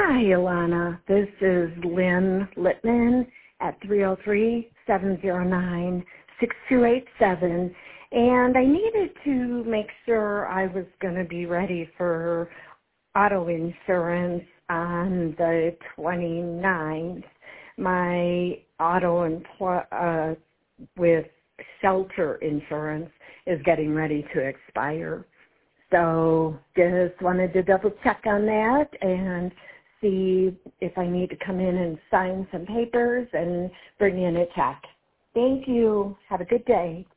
Hi, Ilana. This is Lynn Littman at 303-709-6287. And I needed to make sure I was going to be ready for auto insurance on the 29th. My auto with shelter insurance is getting ready to expire. So just wanted to double check on that and see if I need to come in and sign some papers and bring in a check. Thank you. Have a good day.